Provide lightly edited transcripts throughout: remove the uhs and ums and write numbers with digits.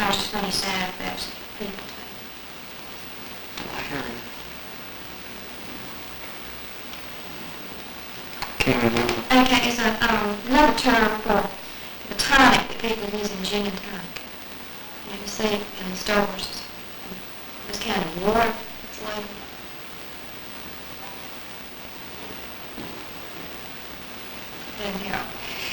I was just going to be sad if there's people Can't remember. Okay, it's another term for the tonic that people use in gin and tonic. You see it in the stores. This kind of water that's labeled. Doesn't help.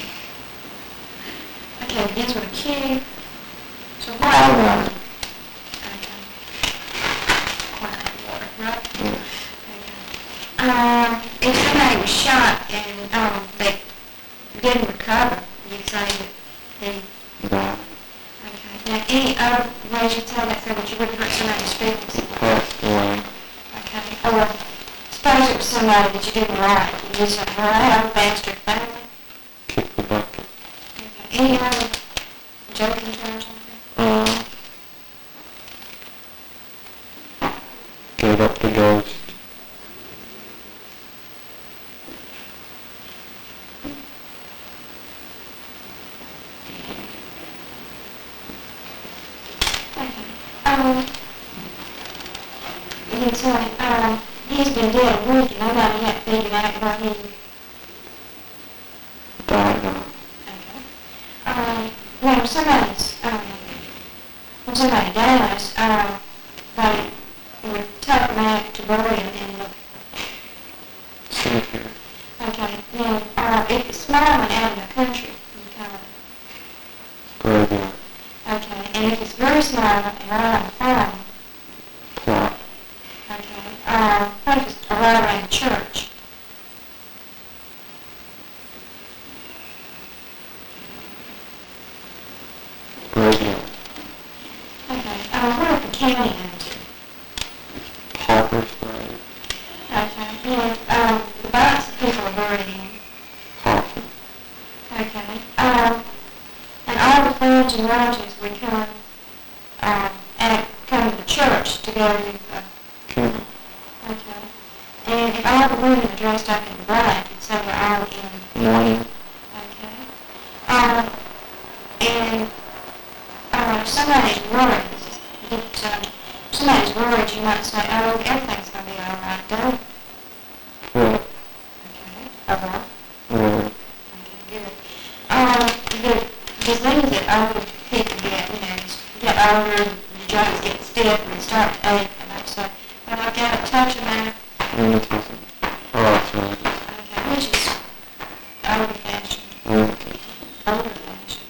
Okay, it begins with a Q. So white water. Okay. White water, right? Yeah. Okay. If somebody was shot and they didn't recover, you'd say that he Died. Okay. Now, any other ways you tell that so that you wouldn't hurt somebody's feelings? Passed away. Okay. Or suppose it was somebody that you didn't like. And you said, well, I have a bastard family. Kick the bucket. Okay. Any other joking terms like Gave up the ghost. You'd say, he's been dead a week and nobody had figured out why he Died out. Okay. Now, when somebody dies, they would take them out to bury them in the Cemetery. Okay. Now, if it's smiling out in the country, you kind of Graveyard. okay. And if it's very small and right on the farm, Plot. okay. What if it's right around church? Graveyard. Okay. What if the county owns it? Pauper's grave. Okay. The box that people are buried in. Coffin. Okay. And all the friends and relatives would come, and come to the church to go to the Funeral. okay. And if all the women are dressed up in black, and so they're all in Mourning. okay. And if somebody's worried, if somebody's worried, you might say, oh, everything's going to be all right, don't it? What? Okay. Uh-huh. Word. Okay, good. The disease that older people get, you get older, your joints get stiff and they start to ache, and they say, well, I've got a touch of that. Rheumatism. Arthritis. Okay, which is old-fashioned. Rheumatism. Old-fashioned.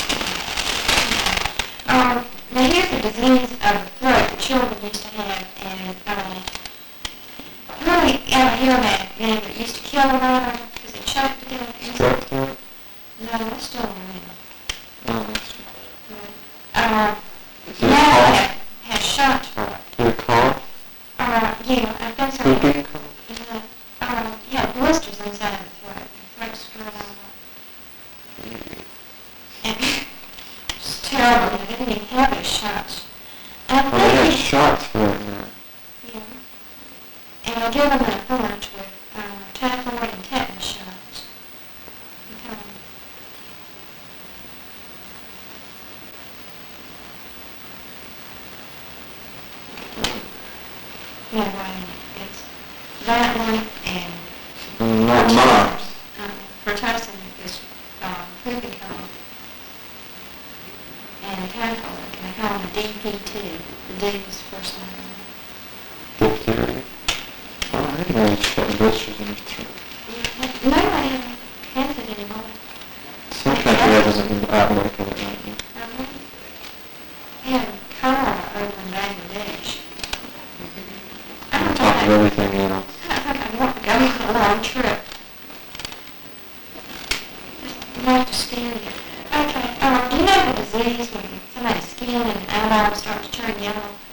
Now here's the disease of the throat that children used to have, and really out here that it used to kill a lot of them because they choked to death. Strep throat. No, that's still around. Oh, that's Is it a Now cough? has shots for it. Is it a cough? Yeah, I think so. Whooping cough? Yeah, blisters inside of the throat. The throat's dry. And it's terrible. They didn't even have those shots. And I Oh, they have think, shots for it now. yeah. And I give them a bunch with typhoid and tetanus shots. Okay. Anyway, it's that one and Not mumps. pertussin is whooping cough. And typhoid, and they call them DP2. The D is the first name. Diphtheria. Oh, I didn't know he's got blisters in his throat. Nobody has it anymore. Some country that doesn't outbreak of it right now. And cholera over in Bangladesh. I On don't top of know. everything else. I think I want to go on a long trip. Just not to scare you. Okay, do you know the disease when somebody's skin and eyeballs start to turn yellow?